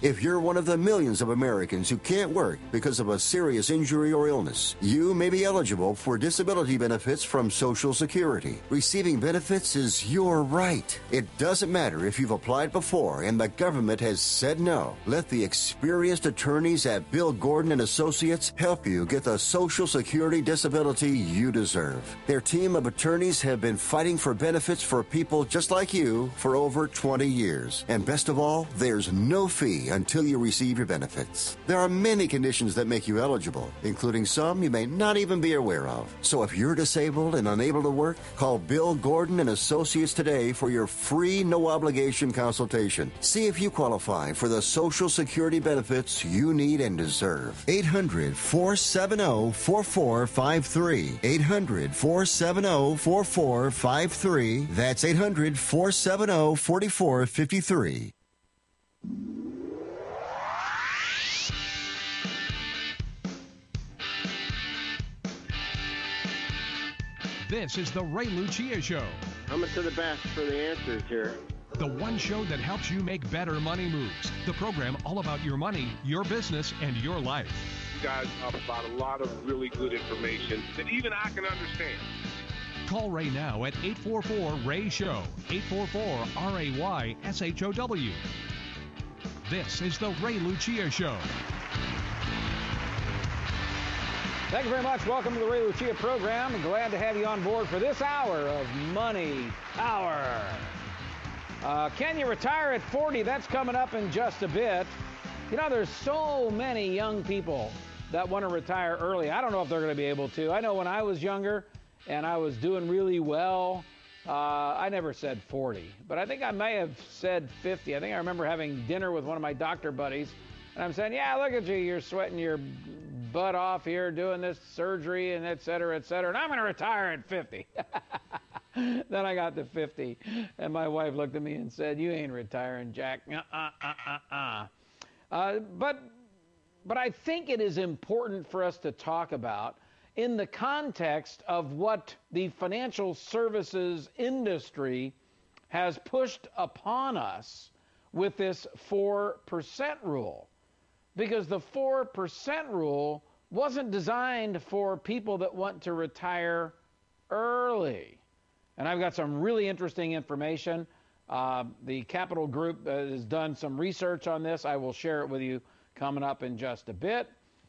If you're one of the millions of Americans who can't work because of a serious injury or illness, you may be eligible for disability benefits from Social Security. Receiving benefits is your right. It doesn't matter if you've applied before and the government has said no. Let the experienced attorneys at Bill Gordon and Associates help you get the Social Security disability you deserve. Their team of attorneys have been fighting for benefits for people just like you for over 20 years. And best of all, there's no fee until you receive your benefits. There are many conditions that make you eligible, including some you may not even be aware of. So if you're disabled and unable to work, call Bill Gordon and Associates today for your free no-obligation consultation. See if you qualify for the Social Security benefits you need and deserve. 800-470-4453. 800-470-4453. That's 800-470-4453. This is the Ray Lucia Show. Coming to the best for the answers here. The one show that helps you make better money moves. The program all about your money, your business, and your life. You guys provide a lot of really good information that even I can understand. Call Ray now at 844-RAY-SHOW, 844-RAY-SHOW. This is the Ray Lucia Show. Thank you very much. Welcome to the Ray Lucia program. I'm glad to have you on board for this hour of Money Power. Can you retire at 40? That's coming up in just a bit. You know, there's so many young people that want to retire early. I don't know if they're going to be able to. I know when I was younger and I was doing really well, I never said 40, but I think I may have said 50. I think I remember having dinner with one of my doctor buddies, and I'm saying, yeah, look at you, you're sweating your butt off here doing this surgery and et cetera, and I'm going to retire at 50. Then I got to 50, and my wife looked at me and said, you ain't retiring, Jack. But I think it is important for us to talk about in the context of what the financial services industry has pushed upon us with this 4% rule. Because the 4% rule wasn't designed for people that want to retire early. And I've got some really interesting information. The Capital Group has done some research on this. I will share it with you coming up in just a bit.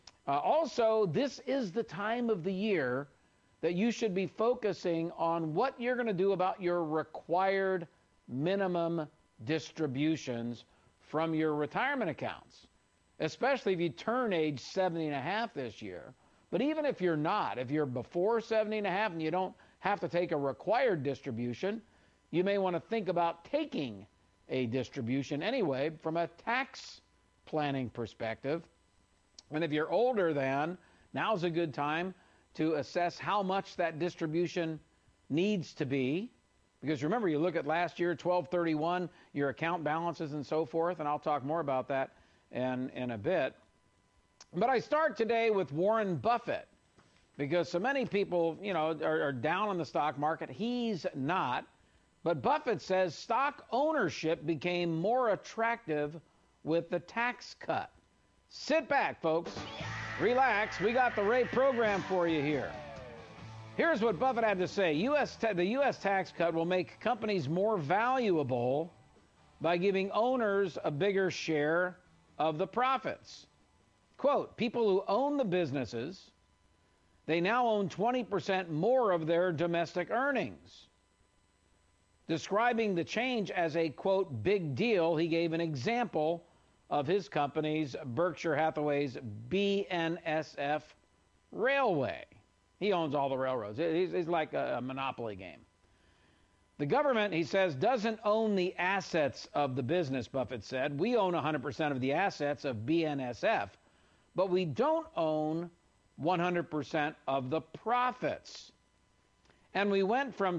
Also, this is the time of the year that you should be focusing on what you're going to do about your required minimum distributions from your retirement accounts, especially if you turn age 70 and a half this year. But even if you're not, if you're before 70 and a half and you don't have to take a required distribution, you may want to think about taking a distribution anyway from a tax planning perspective. And if you're older than, now's a good time to assess how much that distribution needs to be. Because remember, you look at last year, 12/31, your account balances and so forth, and I'll talk more about that in a bit. But I start today with Warren Buffett, because so many people, you know, are down on the stock market. He's not. But Buffett says stock ownership became more attractive with the tax cut. Sit back, folks. Relax. We got the Ray program for you here. Here's what Buffett had to say. The U.S. tax cut will make companies more valuable by giving owners a bigger share of the profits. Quote, people who own the businesses, they now own 20% more of their domestic earnings. Describing the change as a, quote, big deal, he gave an example of his company's, Berkshire Hathaway's BNSF Railway. He owns all the railroads. It's like a monopoly game. The government, he says, doesn't own the assets of the business, Buffett said. We own 100% of the assets of BNSF, but we don't own 100% of the profits. And we went from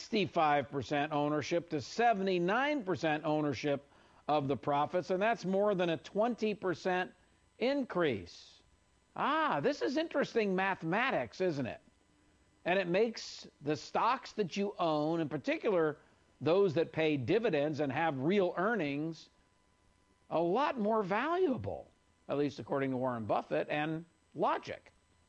65% ownership to 79% ownership of the profits, and that's more than a 20% increase. This is interesting mathematics, isn't it? And it makes the stocks that you own, in particular those that pay dividends and have real earnings, a lot more valuable, at least according to Warren Buffett and logic.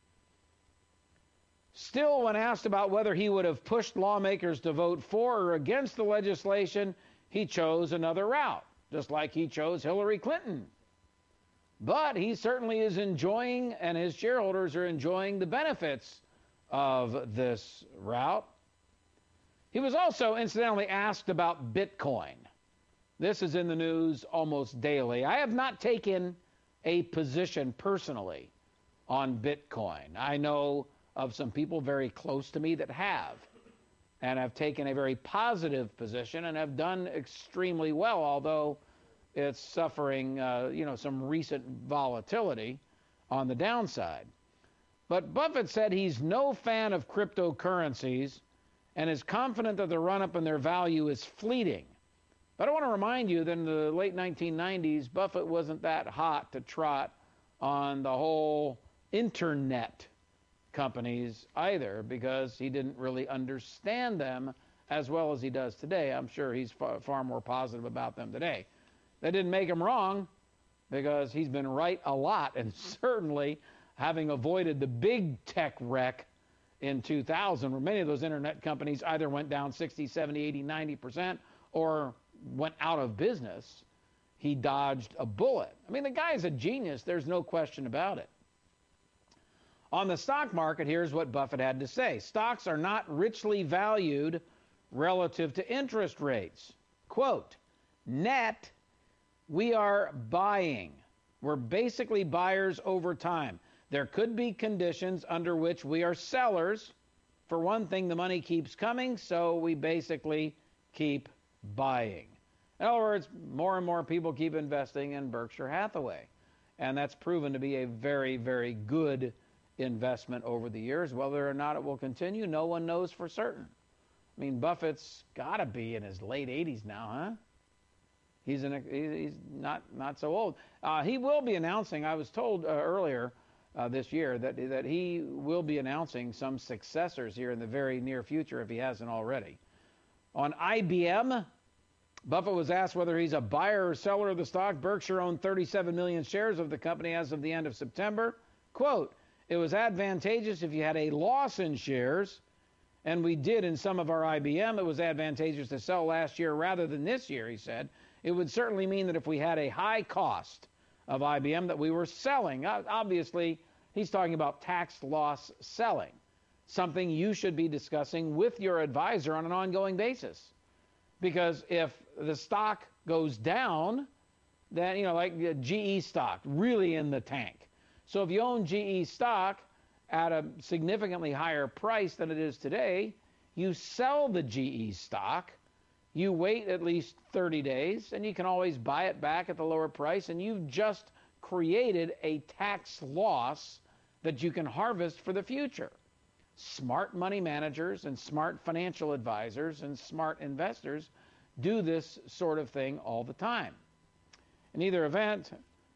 Still, when asked about whether he would have pushed lawmakers to vote for or against the legislation, he chose another route, just like he chose Hillary Clinton. But he certainly is enjoying, and his shareholders are enjoying, the benefits of this route. He was also incidentally asked about Bitcoin. This is in the news almost daily. I have not taken a position personally on Bitcoin. I know of some people very close to me that have, and have taken a very positive position and have done extremely well, although it's suffering, some recent volatility on the downside. But Buffett said he's no fan of cryptocurrencies and is confident that the run-up in their value is fleeting. But I want to remind you that in the late 1990s, Buffett wasn't that hot to trot on the whole internet companies either, because he didn't really understand them as well as he does today. I'm sure he's far more positive about them today. That didn't make him wrong, because he's been right a lot, and certainly having avoided the big tech wreck in 2000, where many of those internet companies either went down 60, 70, 80, 90%, or went out of business, he dodged a bullet. I mean, the guy's a genius. There's no question about it. On the stock market, here's what Buffett had to say. Stocks are not richly valued relative to interest rates. Quote, net, we are buying. We're basically buyers over time. There could be conditions under which we are sellers. For one thing, the money keeps coming, so we basically keep buying. In other words, more and more people keep investing in Berkshire Hathaway. And that's proven to be a very, very good investment over the years. Whether or not it will continue, no one knows for certain. I mean, Buffett's got to be in his late 80s now, huh? He's not so old. He will be announcing, I was told earlier this year, that he will be announcing some successors here in the very near future, if he hasn't already. On IBM, Buffett was asked whether he's a buyer or seller of the stock. Berkshire owned 37 million shares of the company as of the end of September. Quote, it was advantageous if you had a loss in shares, and we did in some of our IBM. It was advantageous to sell last year rather than this year, he said. It would certainly mean that if we had a high cost of IBM that we were selling. Obviously, he's talking about tax loss selling, something you should be discussing with your advisor on an ongoing basis. Because if the stock goes down, then, like GE stock, really in the tank. So if you own GE stock at a significantly higher price than it is today, you sell the GE stock, you wait at least 30 days, and you can always buy it back at the lower price, and you've just created a tax loss that you can harvest for the future. Smart money managers and smart financial advisors and smart investors do this sort of thing all the time. In either event,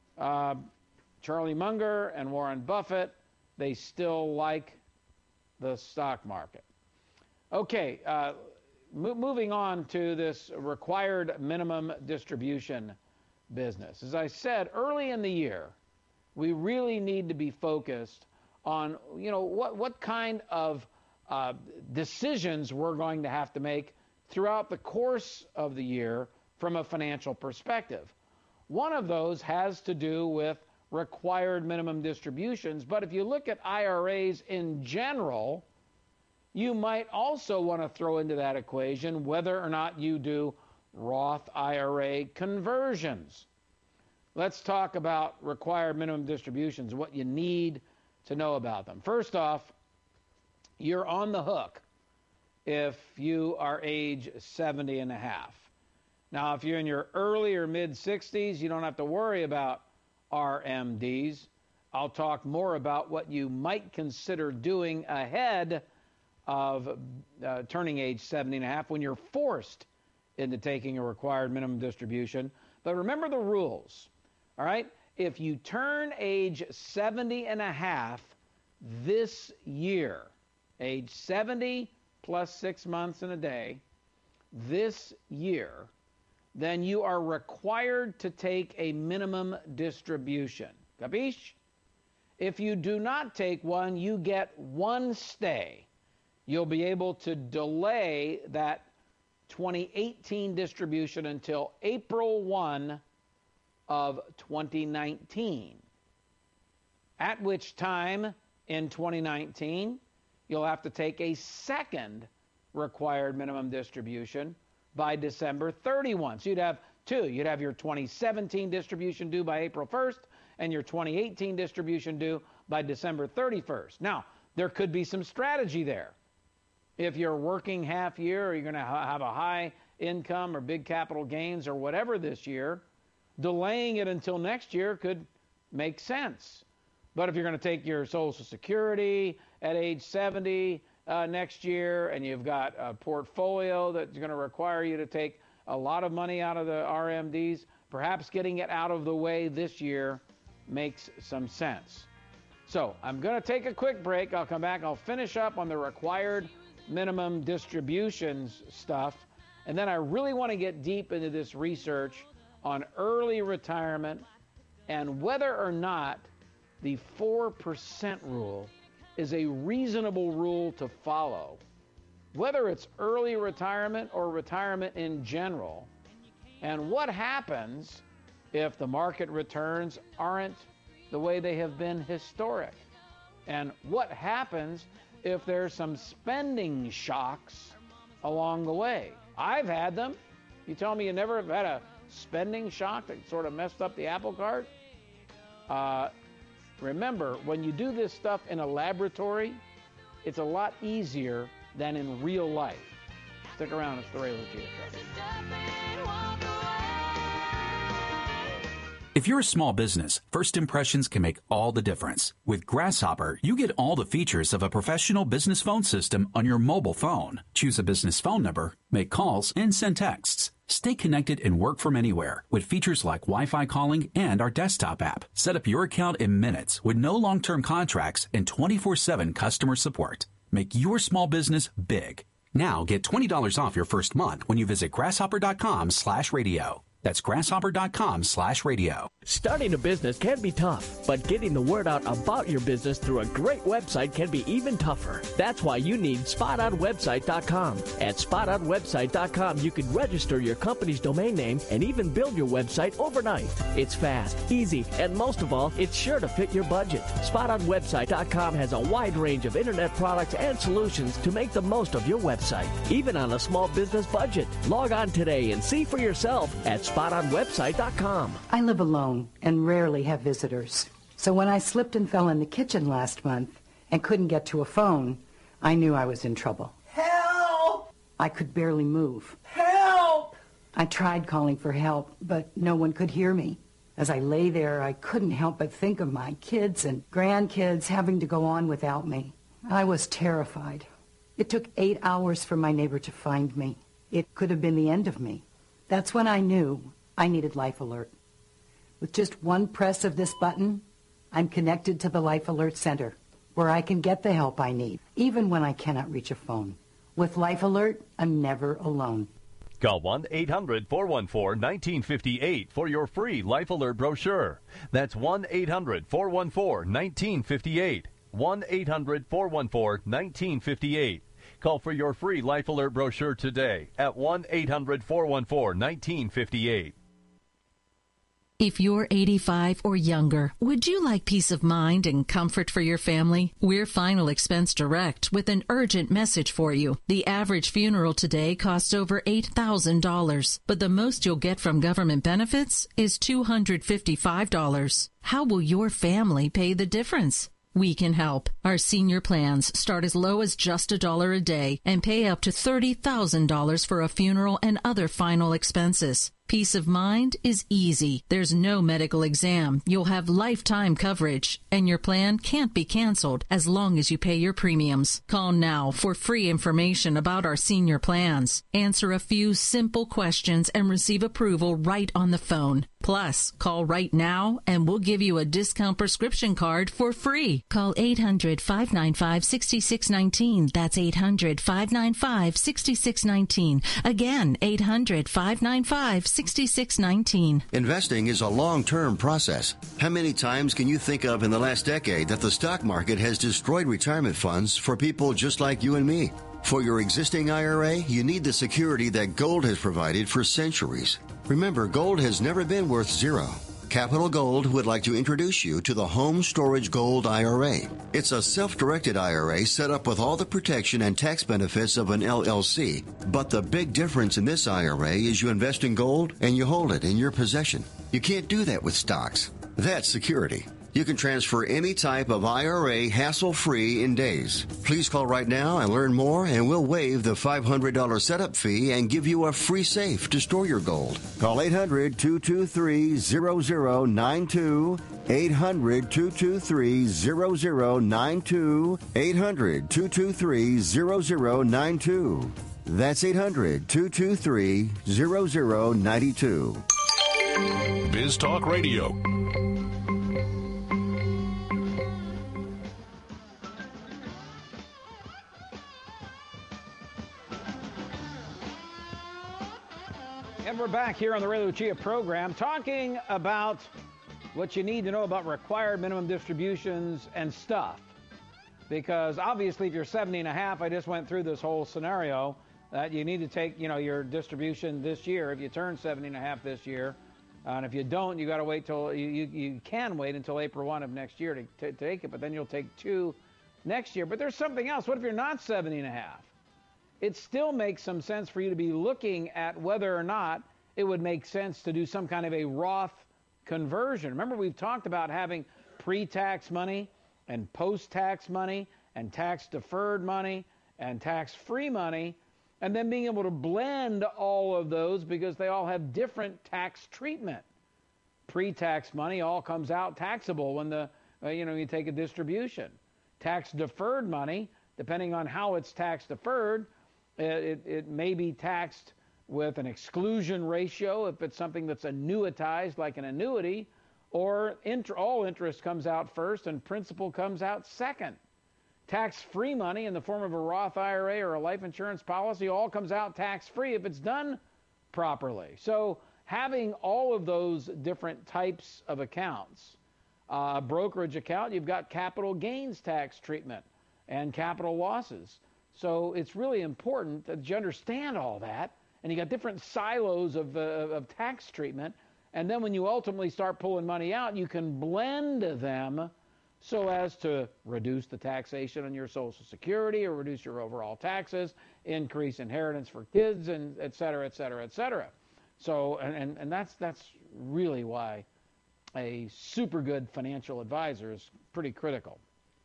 Charlie Munger and Warren Buffett, they still like the stock market. Okay, moving on to this required minimum distribution business. As I said, early in the year, we really need to be focused on, what kind of decisions we're going to have to make throughout the course of the year from a financial perspective. One of those has to do with required minimum distributions, but if you look at IRAs in general, you might also want to throw into that equation whether or not you do Roth IRA conversions. Let's talk about required minimum distributions, what you need to know about them. First off, you're on the hook if you are age 70 and a half. Now, if you're in your early or mid-60s, you don't have to worry about RMDs. I'll talk more about what you might consider doing ahead of turning age 70 and a half when you're forced into taking a required minimum distribution. But remember the rules, all right? If you turn age 70 and a half this year, age 70 plus 6 months and a day, this year, then you are required to take a minimum distribution. Capiche? If you do not take one, you get one stay. You'll be able to delay that 2018 distribution until April 1 of 2019, at which time in 2019 you'll have to take a second required minimum distribution by December 31. So you'd have two. You'd have your 2017 distribution due by April 1st and your 2018 distribution due by December 31st. Now, there could be some strategy there. If you're working half year or you're going to have a high income or big capital gains or whatever this year, delaying it until next year could make sense. But if you're going to take your Social Security at age 70 next year, and you've got a portfolio that's going to require you to take a lot of money out of the RMDs, perhaps getting it out of the way this year makes some sense. So I'm going to take a quick break. I'll come back. I'll finish up on the required minimum distributions stuff. And then I really want to get deep into this research on early retirement and whether or not the 4% rule is a reasonable rule to follow. Whether it's early retirement or retirement in general, and what happens if the market returns aren't the way they have been historic, and what happens if there's some spending shocks along the way. I've had them. You tell me you never have had a spending shock that sort of messed up the apple cart? Remember, when you do this stuff in a laboratory, it's a lot easier than in real life. Stick around, it's the Ray Lucia Show. If you're a small business, first impressions can make all the difference. With Grasshopper, you get all the features of a professional business phone system on your mobile phone. Choose a business phone number, make calls, and send texts. Stay connected and work from anywhere with features like Wi-Fi calling and our desktop app. Set up your account in minutes with no long-term contracts and 24/7 customer support. Make your small business big. Now get $20 off your first month when you visit grasshopper.com/radio. That's grasshopper.com/radio. Starting a business can be tough, but getting the word out about your business through a great website can be even tougher. That's why you need SpotOnWebsite.com. At SpotOnWebsite.com, you can register your company's domain name and even build your website overnight. It's fast, easy, and most of all, it's sure to fit your budget. SpotOnWebsite.com has a wide range of internet products and solutions to make the most of your website, even on a small business budget. Log on today and see for yourself at SpotOnWebsite.com. I live alone and rarely have visitors. So when I slipped and fell in the kitchen last month and couldn't get to a phone, I knew I was in trouble. Help! I could barely move. Help! I tried calling for help, but no one could hear me. As I lay there, I couldn't help but think of my kids and grandkids having to go on without me. I was terrified. It took 8 hours for my neighbor to find me. It could have been the end of me. That's when I knew I needed Life Alert. With just one press of this button, I'm connected to the Life Alert Center, where I can get the help I need, even when I cannot reach a phone. With Life Alert, I'm never alone. Call 1-800-414-1958 for your free Life Alert brochure. That's 1-800-414-1958. 1-800-414-1958. Call for your free Life Alert brochure today at 1-800-414-1958. If you're 85 or younger, would you like peace of mind and comfort for your family? We're Final Expense Direct with an urgent message for you. The average funeral today costs over $8,000, but the most you'll get from government benefits is $255. How will your family pay the difference? We can help. Our senior plans start as low as just $1 a day and pay up to $30,000 for a funeral and other final expenses. Peace of mind is easy. There's no medical exam. You'll have lifetime coverage, and your plan can't be canceled as long as you pay your premiums. Call now for free information about our senior plans. Answer a few simple questions and receive approval right on the phone. Plus, call right now and we'll give you a discount prescription card for free. Call 800-595-6619. That's 800-595-6619. Again, 800-595-6619. 6619. Investing is a long-term process. How many times can you think of in the last decade that the stock market has destroyed retirement funds for people just like you and me? For your existing IRA, you need the security that gold has provided for centuries. Remember, gold has never been worth zero. Capital Gold would like to introduce you to the Home Storage Gold IRA. It's a self-directed IRA set up with all the protection and tax benefits of an LLC. But the big difference in this IRA is you invest in gold and you hold it in your possession. You can't do that with stocks. That's security. You can transfer any type of IRA hassle-free in days. Please call right now and learn more, and we'll waive the $500 setup fee and give you a free safe to store your gold. Call 800-223-0092. 800-223-0092. 800-223-0092. That's 800-223-0092. Biz Talk Radio. And we're back here on the Ray Lucia program talking about what you need to know about required minimum distributions and stuff. Because obviously if you're 70 and a half, I just went through this whole scenario that you need to take, your distribution this year if you turn 70 and a half this year. And if you don't, you got to wait till you can wait until April 1 of next year to take it, but then you'll take 2 next year. But there's something else. What if you're not 70 and a half? It still makes some sense for you to be looking at whether or not it would make sense to do some kind of a Roth conversion. Remember, we've talked about having pre-tax money and post-tax money and tax-deferred money and tax-free money, and then being able to blend all of those because they all have different tax treatment. Pre-tax money all comes out taxable when you take a distribution. Tax-deferred money, depending on how it's tax-deferred, it may be taxed with an exclusion ratio if it's something that's annuitized like an annuity, or all interest comes out first and principal comes out second. Tax-free money in the form of a Roth IRA or a life insurance policy all comes out tax-free if it's done properly. So having all of those different types of accounts, a brokerage account, you've got capital gains tax treatment and capital losses. So it's really important that you understand all that, and you got different silos of tax treatment, and then when you ultimately start pulling money out, you can blend them so as to reduce the taxation on your Social Security or reduce your overall taxes, increase inheritance for kids, and et cetera, et cetera, et cetera. So, and that's really why a super good financial advisor is pretty critical.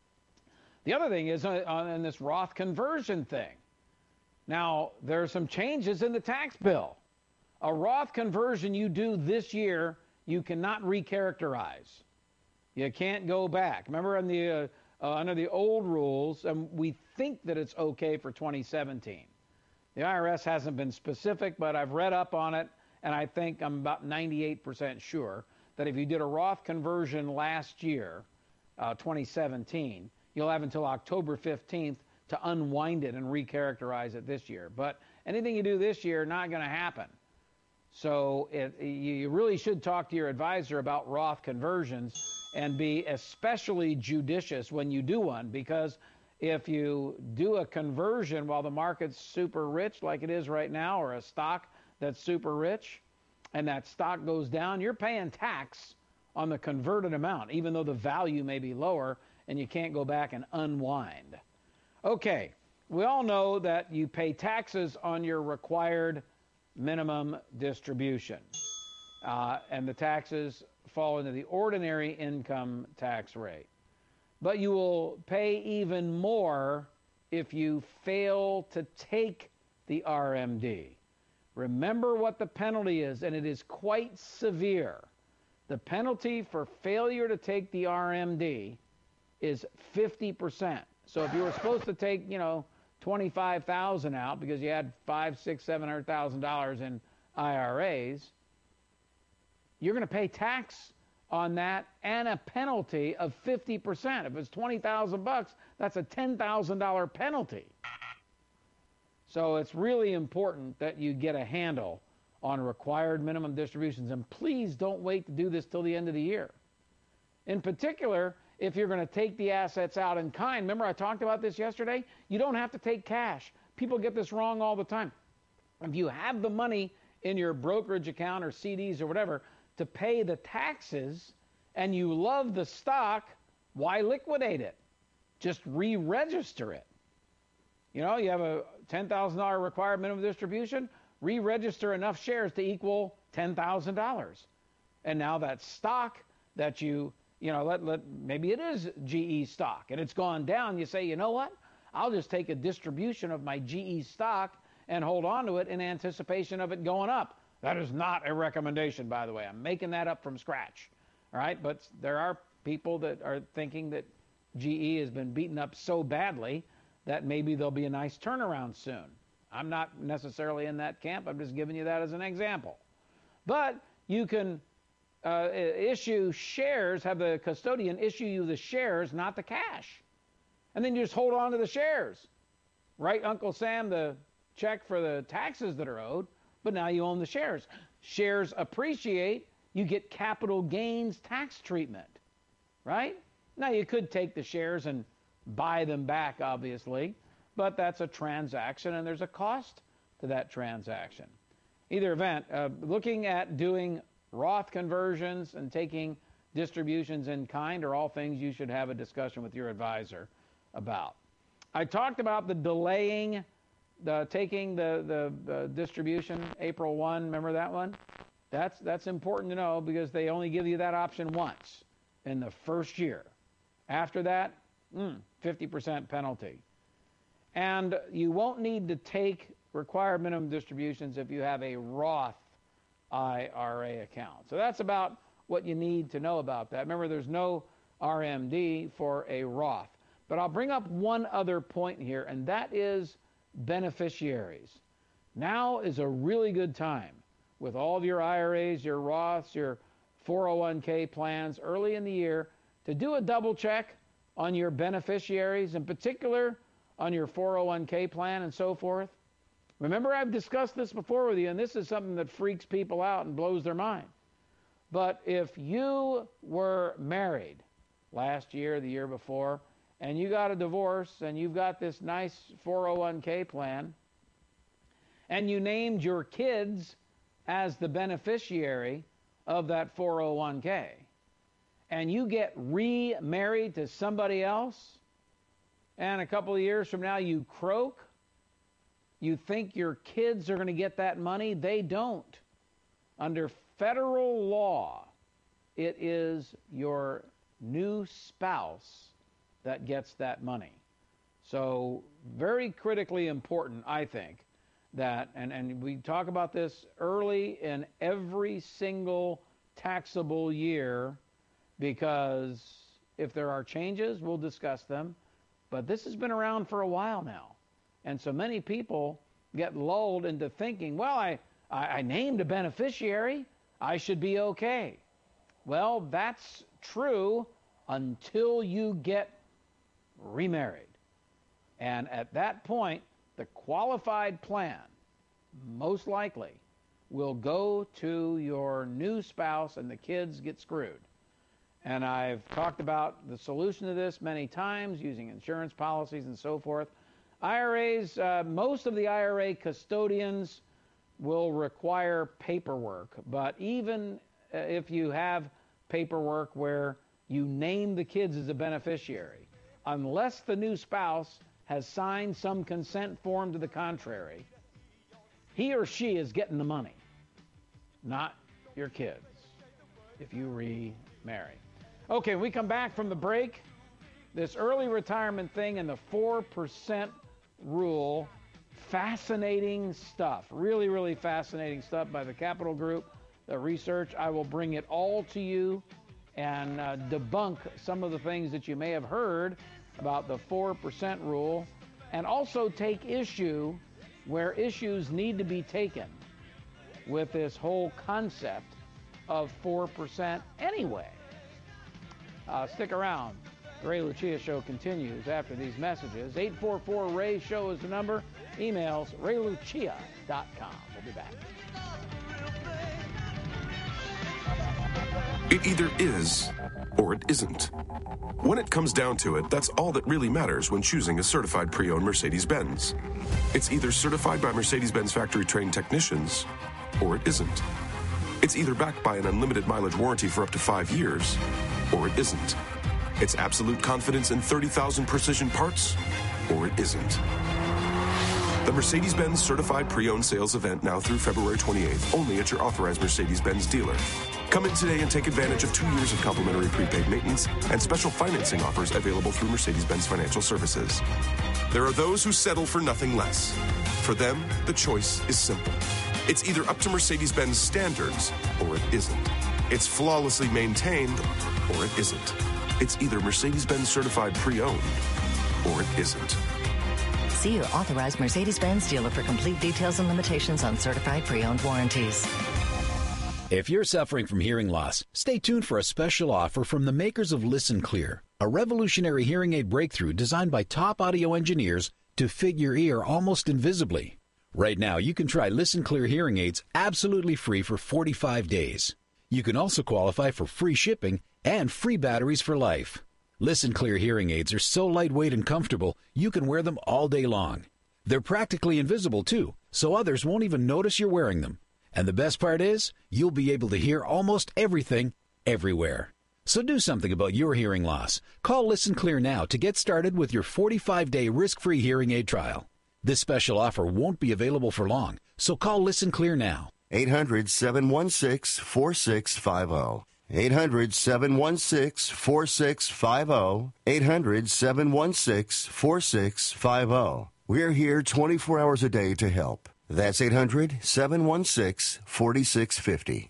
The other thing is on this Roth conversion thing. Now, there are some changes in the tax bill. A Roth conversion you do this year, you cannot recharacterize. You can't go back. Remember under the old rules, and we think that it's okay for 2017. The IRS hasn't been specific, but I've read up on it, and I think I'm about 98% sure that if you did a Roth conversion last year, 2017, you'll have until October 15th to unwind it and recharacterize it this year. But anything you do this year, not going to happen. So you really should talk to your advisor about Roth conversions and be especially judicious when you do one, because if you do a conversion while the market's super rich like it is right now, or a stock that's super rich, and that stock goes down, you're paying tax on the converted amount, even though the value may be lower, and you can't go back and unwind. Okay, we all know that you pay taxes on your required minimum distribution, and the taxes fall into the ordinary income tax rate. But you will pay even more if you fail to take the RMD. Remember what the penalty is, and it is quite severe. The penalty for failure to take the RMD is 50%. So if you were supposed to take, $25,000 out because you had $500,000, $600,000, $700,000 in IRAs, you're going to pay tax on that and a penalty of 50%. If it's $20,000, that's a $10,000 penalty. So it's really important that you get a handle on required minimum distributions. And please don't wait to do this till the end of the year. In particular, if you're going to take the assets out in kind, remember I talked about this yesterday? You don't have to take cash. People get this wrong all the time. If you have the money in your brokerage account or CDs or whatever to pay the taxes and you love the stock, why liquidate it? Just re-register it. You know, you have a $10,000 required minimum distribution, re-register enough shares to equal $10,000. And now that stock that maybe it is GE stock and it's gone down, you say, you know what? I'll just take a distribution of my GE stock and hold on to it in anticipation of it going up. That is not a recommendation, by the way. I'm making that up from scratch. All right, but there are people that are thinking that GE has been beaten up so badly that maybe there'll be a nice turnaround soon. I'm not necessarily in that camp. I'm just giving you that as an example. But you can issue shares, have the custodian issue you the shares, not the cash. And then you just hold on to the shares. Write Uncle Sam the check for the taxes that are owed, but now you own the shares. Shares appreciate, you get capital gains tax treatment, right? Now, you could take the shares and buy them back, obviously, but that's a transaction, and there's a cost to that transaction. Either event, looking at doing Roth conversions and taking distributions in kind are all things you should have a discussion with your advisor about. I talked about the delaying, taking the distribution April 1. Remember that one? That's important to know because they only give you that option once in the first year. After that, 50% penalty. And you won't need to take required minimum distributions if you have a Roth IRA account. So that's about what you need to know about that. Remember, there's no RMD for a Roth. But I'll bring up one other point here, and that is beneficiaries. Now is a really good time with all of your IRAs, your Roths, your 401k plans early in the year to do a double check on your beneficiaries, in particular on your 401k plan and so forth. Remember, I've discussed this before with you, and this is something that freaks people out and blows their mind. But if you were married last year, the year before, and you got a divorce and you've got this nice 401k plan, and you named your kids as the beneficiary of that 401k, and you get remarried to somebody else, and a couple of years from now you croak, you think your kids are going to get that money? They don't. Under federal law, it is your new spouse that gets that money. So very critically important, I think, that, and we talk about this early in every single taxable year, because if there are changes, we'll discuss them. But this has been around for a while now. And so many people get lulled into thinking, well, I named a beneficiary, I should be okay. Well, that's true until you get remarried. And at that point, the qualified plan, most likely, will go to your new spouse and the kids get screwed. And I've talked about the solution to this many times, using insurance policies and so forth. IRAs, most of the IRA custodians will require paperwork, but even if you have paperwork where you name the kids as a beneficiary, unless the new spouse has signed some consent form to the contrary, he or she is getting the money, not your kids, if you remarry. Okay, when we come back from the break, this early retirement thing and the 4% rule, fascinating stuff, really, really fascinating stuff by the Capital Group, the research. I will bring it all to you and debunk some of the things that you may have heard about the 4% rule, and also take issue where issues need to be taken with this whole concept of 4% anyway. Stick around. The Ray Lucia Show continues after these messages. 844-RAY-SHOW is the number. Emails, raylucia.com. We'll be back. It either is or it isn't. When it comes down to it, that's all that really matters when choosing a certified pre-owned Mercedes-Benz. It's either certified by Mercedes-Benz factory-trained technicians or it isn't. It's either backed by an unlimited mileage warranty for up to 5 years or it isn't. It's absolute confidence in 30,000 precision parts or it isn't. The Mercedes-Benz Certified Pre-Owned Sales event now through February 28th, only at your authorized Mercedes-Benz dealer. Come in today and take advantage of 2 years of complimentary prepaid maintenance and special financing offers available through Mercedes-Benz Financial Services. There are those who settle for nothing less. For them, the choice is simple. It's either up to Mercedes-Benz standards or it isn't. It's flawlessly maintained or it isn't. It's either Mercedes-Benz Certified Pre-Owned or it isn't. See your authorized Mercedes-Benz dealer for complete details and limitations on certified pre-owned warranties. If you're suffering from hearing loss, stay tuned for a special offer from the makers of Listen Clear, a revolutionary hearing aid breakthrough designed by top audio engineers to fit your ear almost invisibly. Right now, you can try Listen Clear hearing aids absolutely free for 45 days. You can also qualify for free shipping and free batteries for life. Listen Clear hearing aids are so lightweight and comfortable, you can wear them all day long. They're practically invisible, too, so others won't even notice you're wearing them. And the best part is, you'll be able to hear almost everything, everywhere. So do something about your hearing loss. Call Listen Clear now to get started with your 45-day risk-free hearing aid trial. This special offer won't be available for long, so call Listen Clear now. 800-716-4650. 800-716-4650. 800-716-4650. We're here 24 hours a day to help. That's 800-716-4650.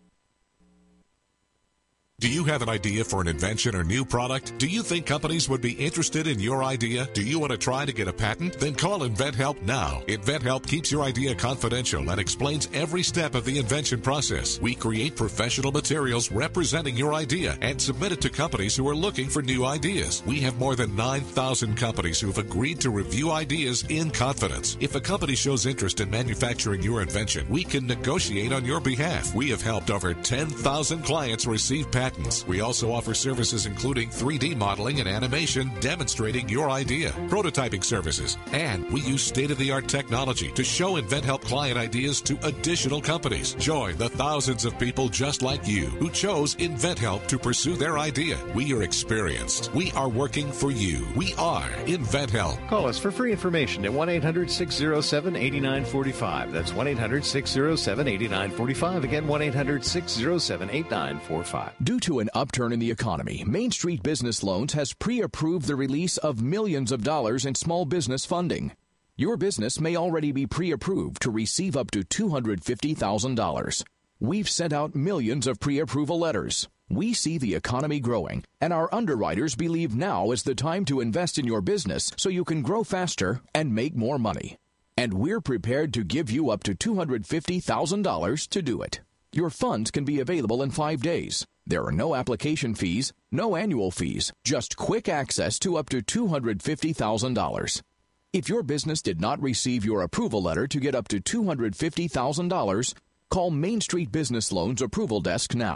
Do you have an idea for an invention or new product? Do you think companies would be interested in your idea? Do you want to try to get a patent? Then call InventHelp now. InventHelp keeps your idea confidential and explains every step of the invention process. We create professional materials representing your idea and submit it to companies who are looking for new ideas. We have more than 9,000 companies who have agreed to review ideas in confidence. If a company shows interest in manufacturing your invention, we can negotiate on your behalf. We have helped over 10,000 clients receive patents. We also offer services including 3D modeling and animation demonstrating your idea, prototyping services, and we use state-of-the-art technology to show InventHelp client ideas to additional companies. Join the thousands of people just like you who chose InventHelp to pursue their idea. We are experienced. We are working for you. We are InventHelp. Call us for free information at 1-800-607-8945. That's 1-800-607-8945. Again, 1-800-607-8945. Due to an upturn in the economy, Main Street Business Loans has pre-approved the release of millions of dollars in small business funding. Your business may already be pre-approved to receive up to $250,000. We've sent out millions of pre-approval letters. We see the economy growing, and our underwriters believe now is the time to invest in your business so you can grow faster and make more money. And we're prepared to give you up to $250,000 to do it. Your funds can be available in 5 days. There are no application fees, no annual fees, just quick access to up to $250,000. If your business did not receive your approval letter to get up to $250,000, call Main Street Business Loans Approval Desk now.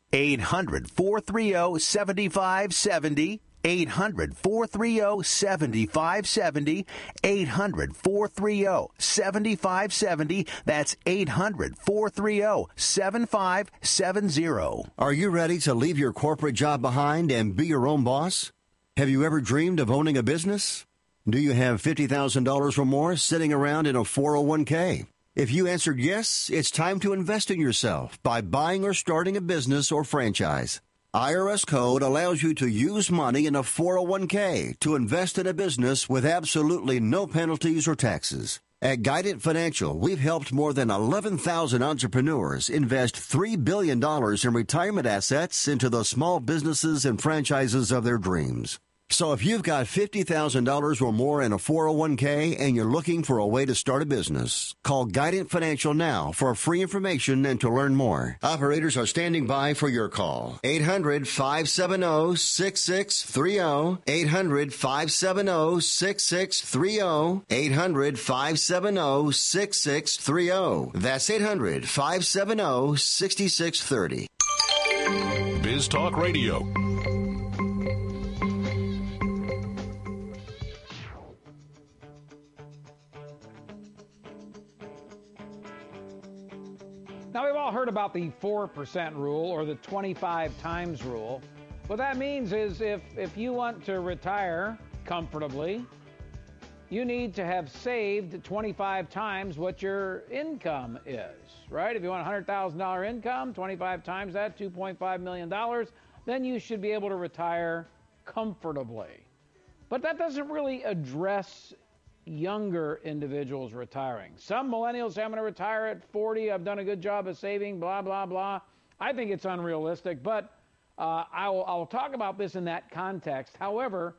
800-430-7570. 800-430-7570. 800-430-7570. That's 800-430-7570. Are you ready to leave your corporate job behind and be your own boss? Have you ever dreamed of owning a business? Do you have $50,000 or more sitting around in a 401k? If you answered yes, it's time to invest in yourself by buying or starting a business or franchise. IRS code allows you to use money in a 401k to invest in a business with absolutely no penalties or taxes. At Guidant Financial, we've helped more than 11,000 entrepreneurs invest $3 billion in retirement assets into the small businesses and franchises of their dreams. So if you've got $50,000 or more in a 401k and you're looking for a way to start a business, call Guidant Financial now for free information and to learn more. Operators are standing by for your call. 800-570-6630. 800-570-6630. 800-570-6630. That's 800-570-6630. Business Talk Radio. Now, we've all heard about the 4% rule or the 25 times rule. What that means is if you want to retire comfortably, you need to have saved 25 times what your income is, right? If you want a $100,000 income, 25 times that, $2.5 million, then you should be able to retire comfortably. But that doesn't really address younger individuals retiring. Some millennials say, I'm going to retire at 40. I've done a good job of saving, blah, blah, blah. I think it's unrealistic, but I'll talk about this in that context. However,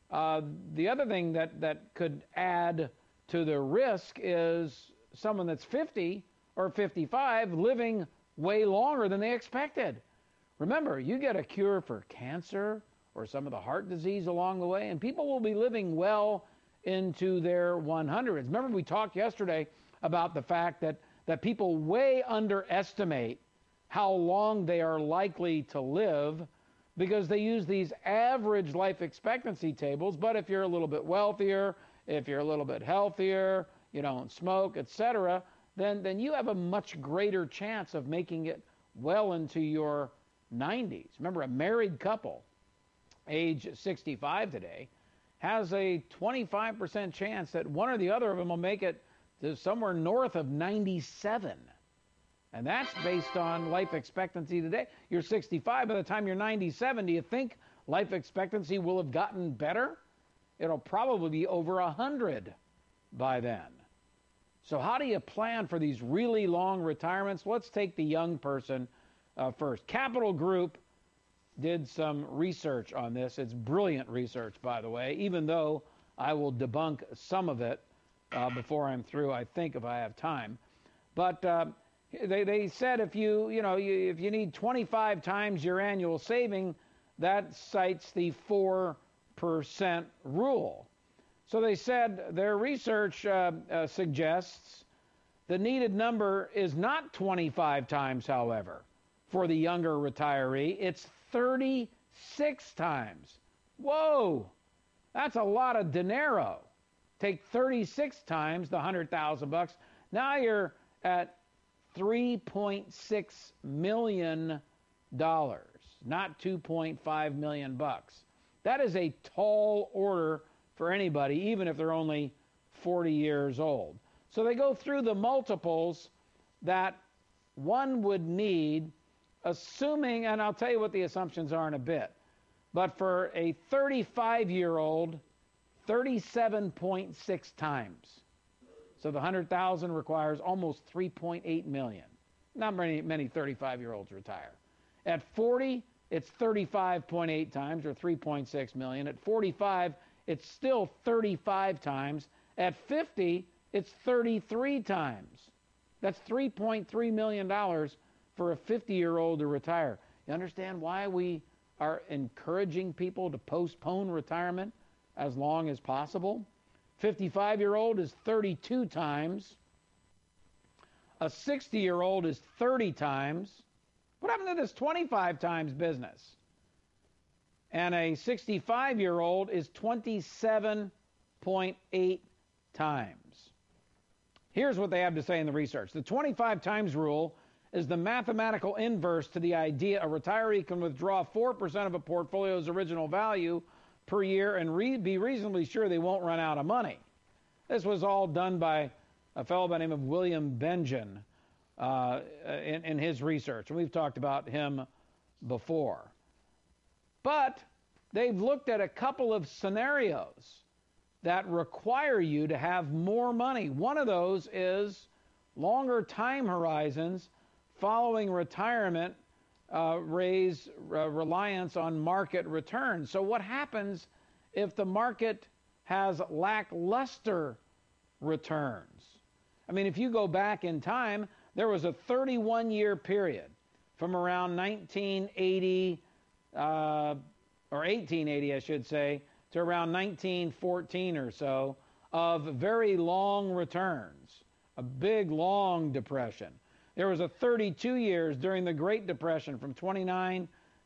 the other thing that could add to the risk is someone that's 50 or 55 living way longer than they expected. Remember, you get a cure for cancer or some of the heart disease along the way, and people will be living well into their 100s. Remember, we talked yesterday about the fact that people way underestimate how long they are likely to live because they use these average life expectancy tables. But if you're a little bit wealthier, if you're a little bit healthier, you don't smoke, etc., then you have a much greater chance of making it well into your 90s. Remember, a married couple, age 65 today, has a 25% chance that one or the other of them will make it to somewhere north of 97. And that's based on life expectancy today. You're 65. By the time you're 97, do you think life expectancy will have gotten better? It'll probably be over 100 by then. So how do you plan for these really long retirements? Let's take the young person first. Capital Group did some research on this. It's brilliant research, by the way, even though I will debunk some of it before I'm through, I think, if I have time. But they said if you need 25 times your annual saving, that cites the 4% rule. So they said their research suggests the needed number is not 25 times, however, for the younger retiree. It's 36 times. Whoa, that's a lot of dinero. Take 36 times the $100,000. Now you're at $3.6 million, not $2.5 million. That is a tall order for anybody, even if they're only 40 years old. So they go through the multiples that one would need, assuming, and I'll tell you what the assumptions are in a bit, but for a 35-year-old, 37.6 times. So the 100,000 requires almost 3.8 million. Not many 35-year-olds retire. At 40, it's 35.8 times, or 3.6 million. At 45, it's still 35 times. At 50, it's 33 times. That's $3.3 million for a 50-year-old to retire. You understand why we are encouraging people to postpone retirement as long as possible? 55-year-old is 32 times. A 60-year-old is 30 times. What happened to this 25 times business? And a 65-year-old is 27.8 times. Here's what they have to say in the research. The 25 times rule is the mathematical inverse to the idea a retiree can withdraw 4% of a portfolio's original value per year and be reasonably sure they won't run out of money. This was all done by a fellow by the name of William Bengen in his research, and we've talked about him before. But they've looked at a couple of scenarios that require you to have more money. One of those is longer time horizons following retirement raise reliance on market returns. So what happens if the market has lackluster returns? I mean, if you go back in time, there was a 31-year period from around 1980, or 1880, I should say, to around 1914 or so, of very long returns, a big, long depression. There was a 32 years during the Great Depression from 29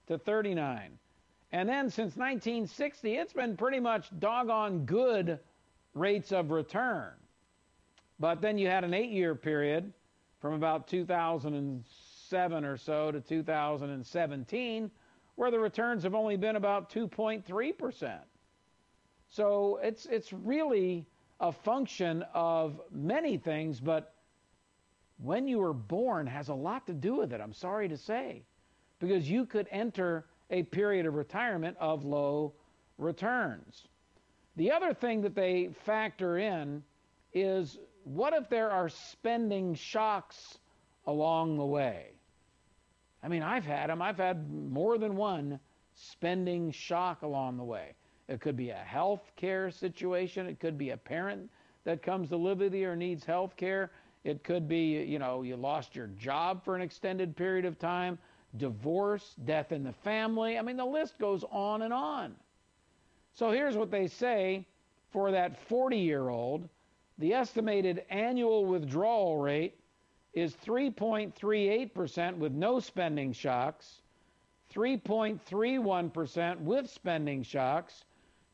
to 39. And then since 1960, it's been pretty much doggone good rates of return. But then you had an 8-year period from about 2007 or so to 2017 where the returns have only been about 2.3%. So it's really a function of many things, but when you were born has a lot to do with it, I'm sorry to say, because you could enter a period of retirement of low returns. The other thing that they factor in is, what if there are spending shocks along the way? I mean, I've had them. I've had more than one spending shock along the way. It could be a health care situation. It could be a parent that comes to live with you or needs health care. It could be, you lost your job for an extended period of time, divorce, death in the family. I mean, the list goes on and on. So here's what they say for that 40-year-old. The estimated annual withdrawal rate is 3.38% with no spending shocks, 3.31% with spending shocks,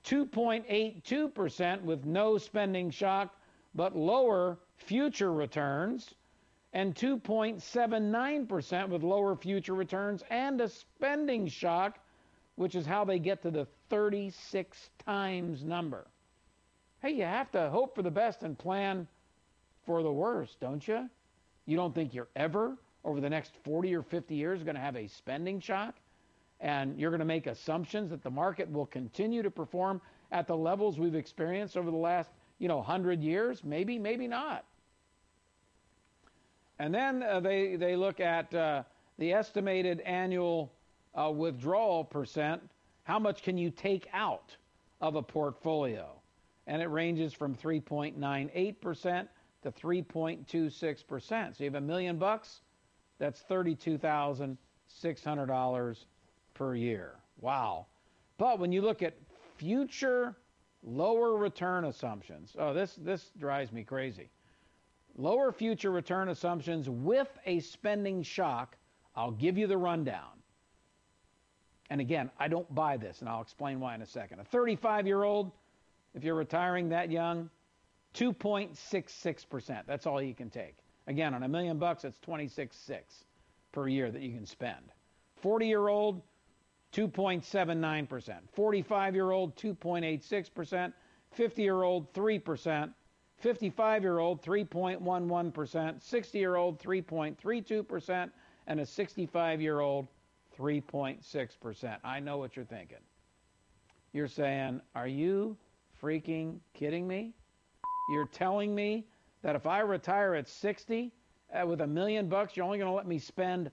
2.82% with no spending shock but lower future returns, and 2.79% with lower future returns and a spending shock, which is how they get to the 36 times number. Hey, you have to hope for the best and plan for the worst, don't you? You don't think you're ever, over the next 40 or 50 years, going to have a spending shock? And you're going to make assumptions that the market will continue to perform at the levels we've experienced over the last, 100 years? Maybe, maybe not. And then they look at the estimated annual withdrawal percent. How much can you take out of a portfolio? And it ranges from 3.98% to 3.26%. So you have $1 million, that's $32,600 per year. Wow. But when you look at future lower return assumptions, this drives me crazy. Lower future return assumptions with a spending shock, I'll give you the rundown. And again, I don't buy this, and I'll explain why in a second. A 35-year-old, if you're retiring that young, 2.66%. That's all you can take. Again, on $1 million, it's $26,600 per year that you can spend. 40-year-old, 2.79%. 45-year-old, 2.86%. 50-year-old, 3%. 55-year-old, 3.11%. 60-year-old, 3.32%. And a 65-year-old, 3.6%. I know what you're thinking. You're saying, are you freaking kidding me? You're telling me that if I retire at 60 with $1 million, you're only going to let me spend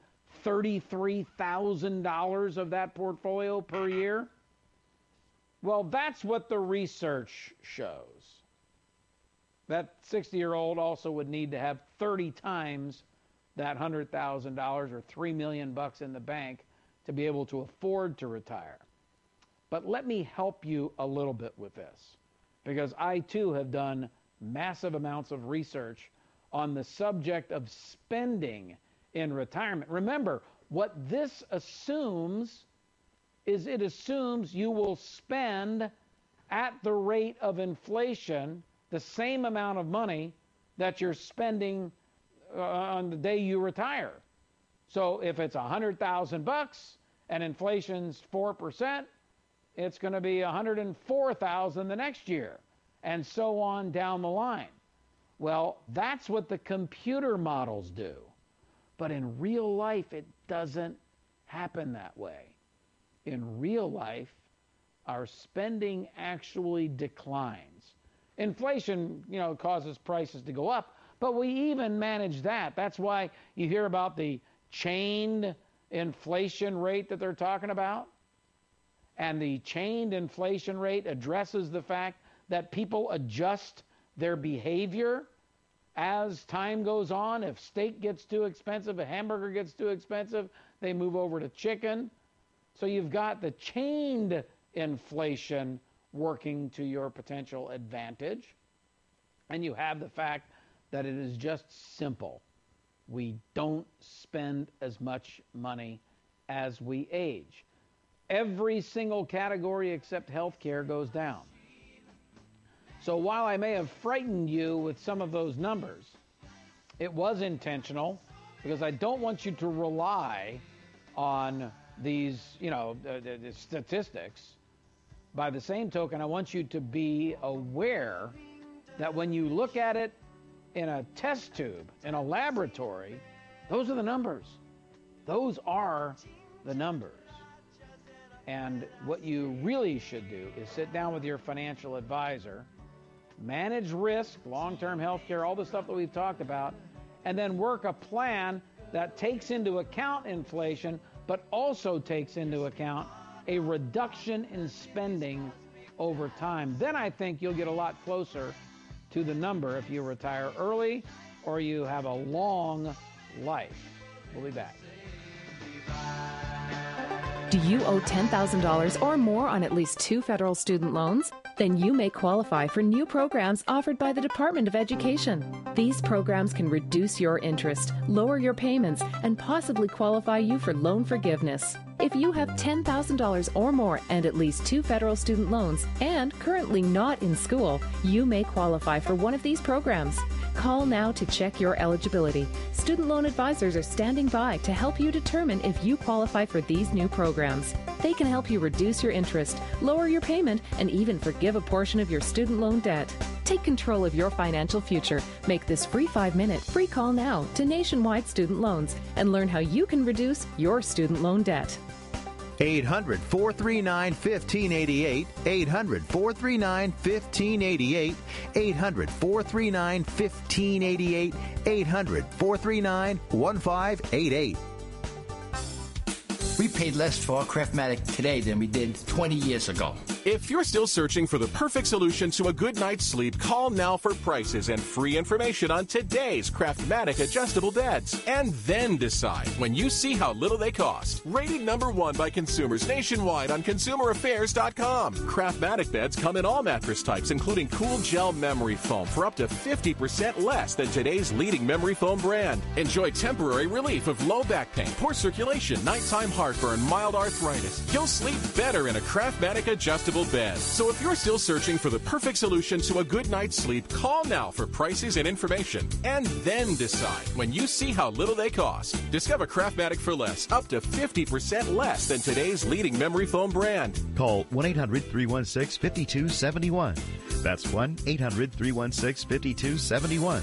$33,000 of that portfolio per year? Well, that's what the research shows. That 60-year-old also would need to have 30 times that $100,000 or $3 million in the bank to be able to afford to retire. But let me help you a little bit with this, because I too have done massive amounts of research on the subject of spending in retirement. Remember, what this assumes is it assumes you will spend at the rate of inflation the same amount of money that you're spending on the day you retire. So if it's $100,000 and inflation's 4%, it's going to be $104,000 the next year, and so on down the line. Well, that's what the computer models do. But in real life, it doesn't happen that way. In real life, our spending actually declines. Inflation, causes prices to go up, but we even manage that. That's why you hear about the chained inflation rate that they're talking about. And the chained inflation rate addresses the fact that people adjust their behavior as time goes on. If steak gets too expensive, a hamburger gets too expensive, they move over to chicken. So you've got the chained inflation working to your potential advantage. And you have the fact that it is just simple. We don't spend as much money as we age. Every single category except healthcare goes down. So while I may have frightened you with some of those numbers, it was intentional because I don't want you to rely on these, the statistics. By the same token, I want you to be aware that when you look at it in a test tube, in a laboratory, those are the numbers. Those are the numbers. And what you really should do is sit down with your financial advisor, manage risk, long-term health care, all the stuff that we've talked about, and then work a plan that takes into account inflation, but also takes into account a reduction in spending over time. Then I think you'll get a lot closer to the number if you retire early or you have a long life. We'll be back. Do you owe $10,000 or more on at least 2 federal student loans? Then you may qualify for new programs offered by the Department of Education. These programs can reduce your interest, lower your payments, and possibly qualify you for loan forgiveness. If you have $10,000 or more and at least 2 federal student loans and currently not in school, you may qualify for one of these programs. Call now to check your eligibility. Student loan advisors are standing by to help you determine if you qualify for these new programs. They can help you reduce your interest, lower your payment, and even forgive a portion of your student loan debt. Take control of your financial future. Make this free 5-minute free call now to Nationwide Student Loans and learn how you can reduce your student loan debt. 800-439-1588, 800-439-1588, 800-439-1588, 800-439-1588. We paid less for our Craftmatic today than we did 20 years ago. If you're still searching for the perfect solution to a good night's sleep, call now for prices and free information on today's Craftmatic adjustable beds. And then decide when you see how little they cost. Rated #1 by consumers nationwide on ConsumerAffairs.com. Craftmatic beds come in all mattress types, including cool gel memory foam for up to 50% less than today's leading memory foam brand. Enjoy temporary relief of low back pain, poor circulation, nighttime heartburn, mild arthritis. You'll sleep better in a Craftmatic adjustable bed. So if you're still searching for the perfect solution to a good night's sleep, call now for prices and information. And then decide when you see how little they cost. Discover Craftmatic for less, up to 50% less than today's leading memory foam brand. Call 1-800-316-5271. That's 1-800-316-5271.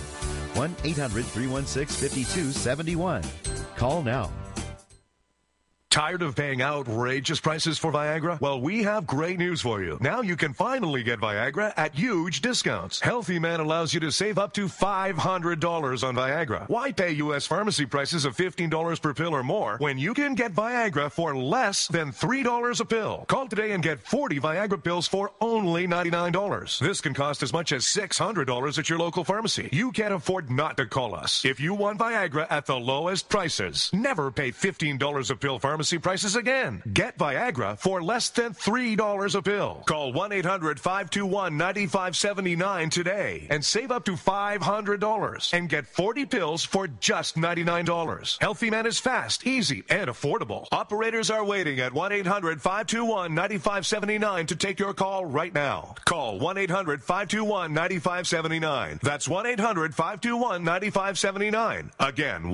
1-800-316-5271. Call now. Tired of paying outrageous prices for Viagra? Well, we have great news for you. Now you can finally get Viagra at huge discounts. Healthy Man allows you to save up to $500 on Viagra. Why pay U.S. pharmacy prices of $15 per pill or more when you can get Viagra for less than $3 a pill? Call today and get 40 Viagra pills for only $99. This can cost as much as $600 at your local pharmacy. You can't afford not to call us. If you want Viagra at the lowest prices, never pay $15 a pill pharmacy prices again. Get Viagra for less than $3 a pill. Call 1-800-521-9579 today and save up to $500 and get 40 pills for just $99. Healthy Man is fast, easy, and affordable. Operators are waiting at 1-800-521-9579 to take your call right now. Call 1-800-521-9579. That's 1-800-521-9579. Again,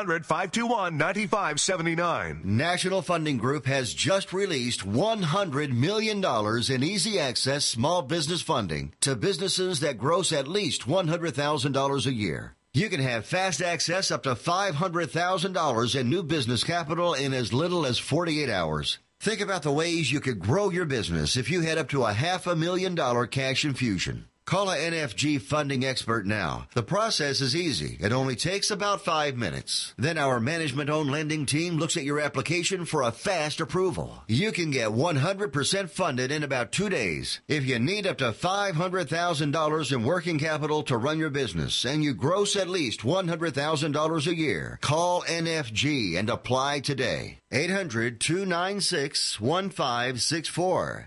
1-800-521-9579. National Funding Group has just released $100 million in easy access small business funding to businesses that gross at least $100,000 a year. You can have fast access up to $500,000 in new business capital in as little as 48 hours. Think about the ways you could grow your business if you had up to $500,000 cash infusion. Call an NFG funding expert now. The process is easy. It only takes about 5 minutes. Then our management-owned lending team looks at your application for a fast approval. You can get 100% funded in about 2 days. If you need up to $500,000 in working capital to run your business and you gross at least $100,000 a year, call NFG and apply today. 800-296-1564.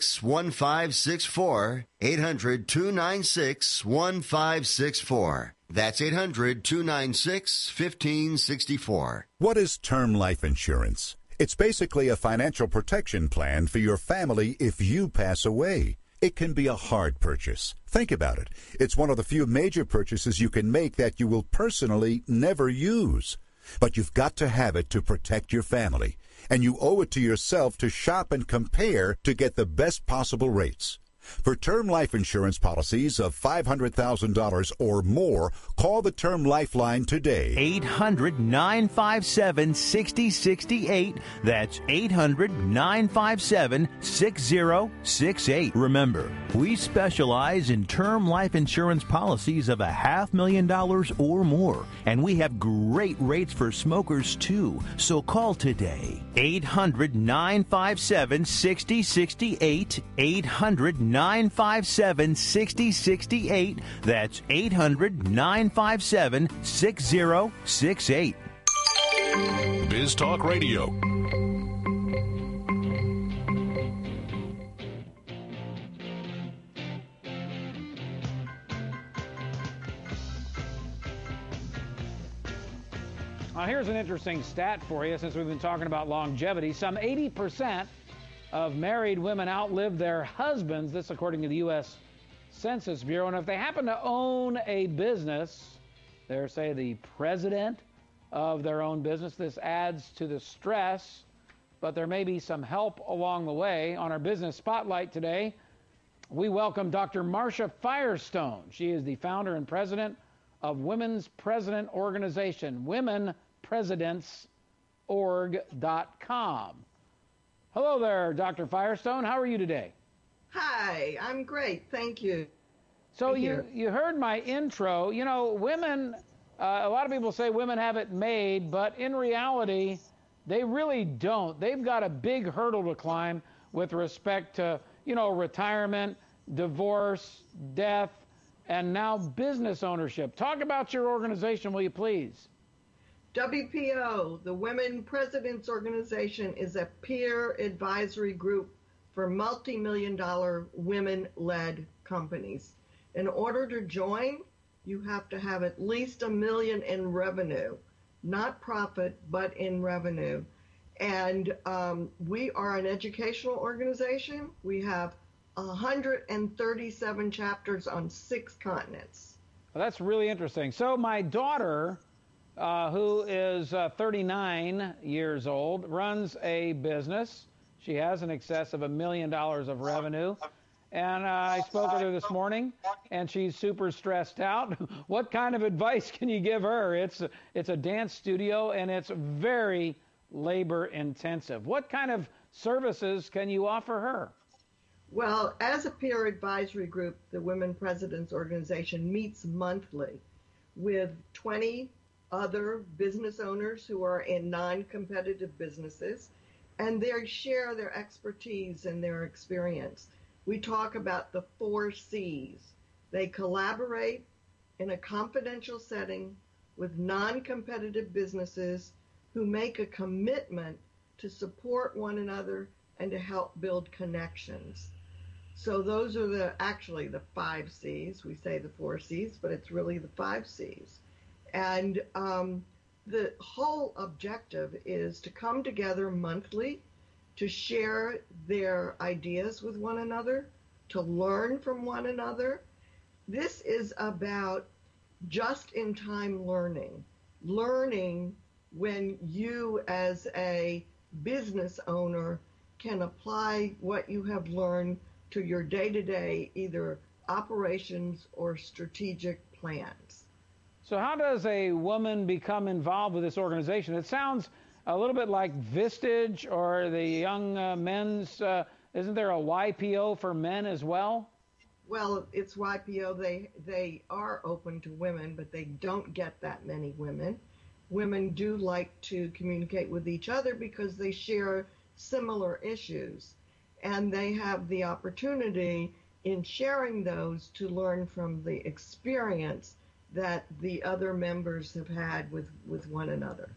800-296-1564. 800-296-1564. That's 800-296-1564. What is term life insurance? It's basically a financial protection plan for your family if you pass away. It can be a hard purchase. Think about it. It's one of the few major purchases you can make that you will personally never use. But you've got to have it to protect your family. And you owe it to yourself to shop and compare to get the best possible rates. For term life insurance policies of $500,000 or more, call the Term Lifeline today. 800-957-6068. That's 800-957-6068. Remember, we specialize in term life insurance policies of $500,000 or more, and we have great rates for smokers too. So call today. 800-957-6068. 800-957-6068. That's 800-957-6068. Biz Talk Radio. Here's an interesting stat for you since we've been talking about longevity. Some 80% of married women outlive their husbands, this according to the U.S. Census Bureau. And if they happen to own a business, they're, say, the president of their own business, this adds to the stress, but there may be some help along the way. On our Business Spotlight today, we welcome Dr. Marcia Firestone. She is the founder and president of Women's President Organization, womenpresidents.org.com. Hello there, Dr. Firestone. How are you today? Hi, I'm great. Thank you. So you heard my intro. You know, women, a lot of people say women have it made, but in reality, they really don't. They've got a big hurdle to climb with respect to, retirement, divorce, death, and now business ownership. Talk about your organization, will you please? WPO, the Women Presidents Organization, is a peer advisory group for multi-million-dollar women-led companies. In order to join, you have to have at least $1 million in revenue, not profit, but in revenue. And we are an educational organization. We have 137 chapters on 6 continents. Well, that's really interesting. So my daughter, who is 39 years old, runs a business. She has in excess of $1 million of revenue. And I spoke with her this morning, and she's super stressed out. What kind of advice can you give her? It's a dance studio, and it's very labor intensive. What kind of services can you offer her? Well, as a peer advisory group, the Women Presidents Organization meets monthly with 20 other business owners who are in non-competitive businesses, and they share their expertise and their experience. We talk about the 4 C's. They collaborate in a confidential setting with non-competitive businesses who make a commitment to support one another and to help build connections. So those are actually the 5 C's. We say the 4 C's, but it's really the 5 C's. And the whole objective is to come together monthly to share their ideas with one another, to learn from one another. This is about just-in-time learning when you as a business owner can apply what you have learned to your day-to-day either operations or strategic plans. So how does a woman become involved with this organization? It sounds a little bit like Vistage or the Young Men's. Isn't there a YPO for men as well? Well, it's YPO. They are open to women, but they don't get that many women. Women do like to communicate with each other because they share similar issues, and they have the opportunity in sharing those to learn from the experience that the other members have had with one another.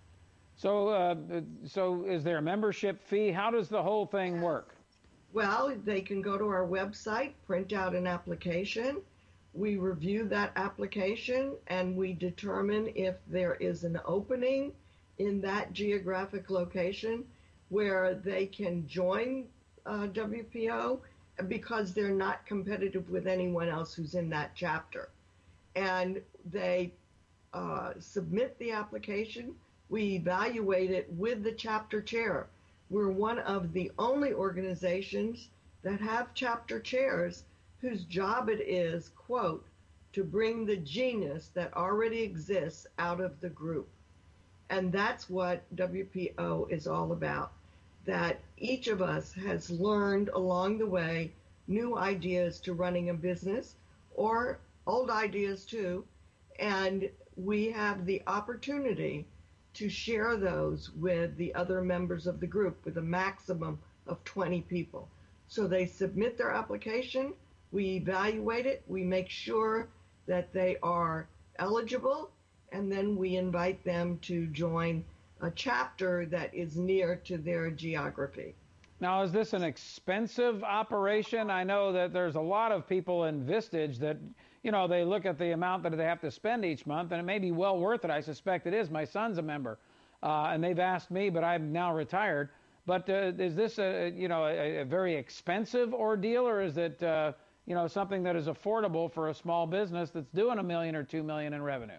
So is there a membership fee? How does the whole thing work? Well, they can go to our website, print out an application. We review that application and we determine if there is an opening in that geographic location where they can join WPO because they're not competitive with anyone else who's in that chapter. And they submit the application. We evaluate it with the chapter chair. We're one of the only organizations that have chapter chairs whose job it is, quote, to bring the genius that already exists out of the group. And that's what WPO is all about, that each of us has learned along the way new ideas to running a business, or old ideas too, and we have the opportunity to share those with the other members of the group with a maximum of 20 people. So they submit their application, we evaluate it, we make sure that they are eligible, and then we invite them to join a chapter that is near to their geography. Now, is this an expensive operation? I know that there's a lot of people in Vistage that, you know, they look at the amount that they have to spend each month, and it may be well worth it. I suspect it is. My son's a member, and they've asked me, but I'm now retired. But is this a very expensive ordeal, or is it something that is affordable for a small business that's doing $1 million or $2 million in revenue?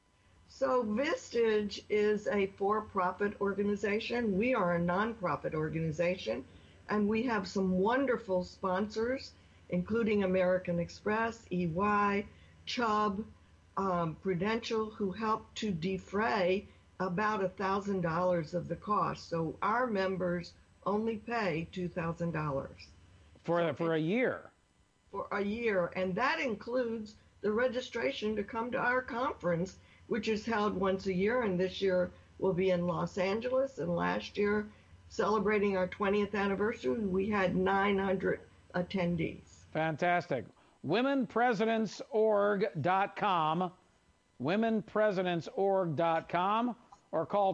So Vistage is a for-profit organization. We are a nonprofit organization, and we have some wonderful sponsors, including American Express, EY, Chubb, Prudential, who help to defray about $1,000 of the cost. So our members only pay $2,000 for a year. For a year, and that includes the registration to come to our conference, which is held once a year, and this year will be in Los Angeles. And last year, celebrating our 20th anniversary, we had 900 attendees. Fantastic. WomenPresidentsOrg.com, WomenPresidentsOrg.com, or call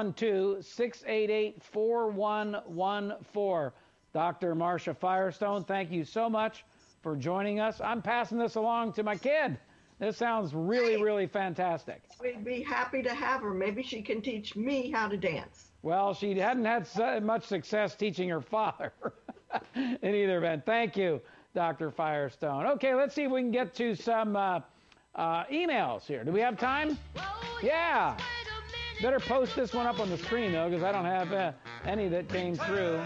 212-688-4114. Dr. Marcia Firestone, thank you so much for joining us. I'm passing this along to my kid. This sounds really, really fantastic. We'd be happy to have her. Maybe she can teach me how to dance. Well, she hadn't had much success teaching her father. In either event, thank you, Dr. Firestone. Okay, let's see if we can get to some emails here. Do we have time? Yeah. Better post this one up on the screen, though, because I don't have any that came through.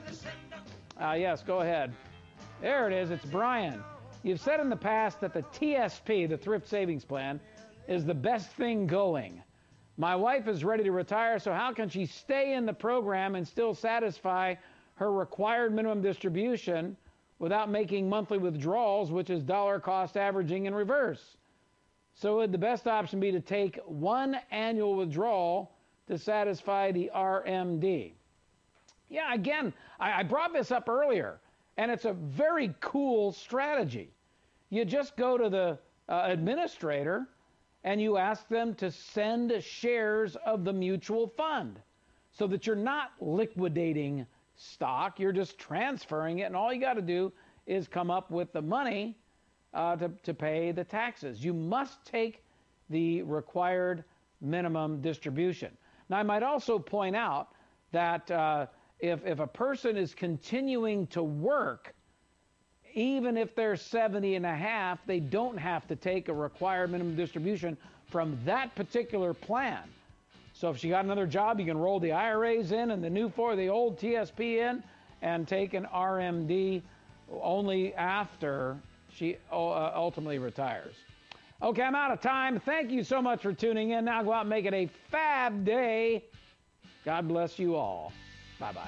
Yes, go ahead. There it is. It's Brian. You've said in the past that the TSP, the Thrift Savings Plan, is the best thing going. My wife is ready to retire, so how can she stay in the program and still satisfy her required minimum distribution without making monthly withdrawals, which is dollar cost averaging in reverse? So would the best option be to take one annual withdrawal to satisfy the RMD? Yeah, again, I brought this up earlier, and it's a very cool strategy. You just go to the administrator and you ask them to send shares of the mutual fund so that you're not liquidating stock, you're just transferring it, and all you got to do is come up with the money to pay the taxes. You must take the required minimum distribution. Now, I might also point out that if a person is continuing to work, even if they're 70 and a half, they don't have to take a required minimum distribution from that particular plan. So if she got another job, you can roll the IRAs in and the old TSP in and take an RMD only after she ultimately retires. Okay, I'm out of time. Thank you so much for tuning in. Now go out and make it a fab day. God bless you all. Bye-bye.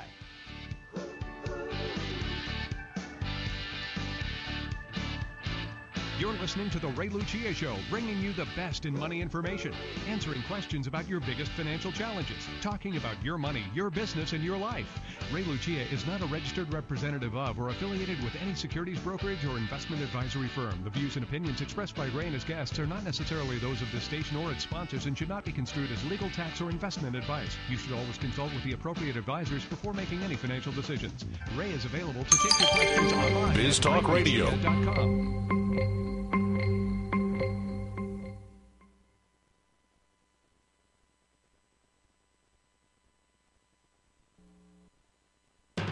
You're listening to The Ray Lucia Show, bringing you the best in money information, answering questions about your biggest financial challenges, talking about your money, your business, and your life. Ray Lucia is not a registered representative of or affiliated with any securities brokerage or investment advisory firm. The views and opinions expressed by Ray and his guests are not necessarily those of this station or its sponsors and should not be construed as legal, tax, or investment advice. You should always consult with the appropriate advisors before making any financial decisions. Ray is available to take your questions online. BizTalk Radio.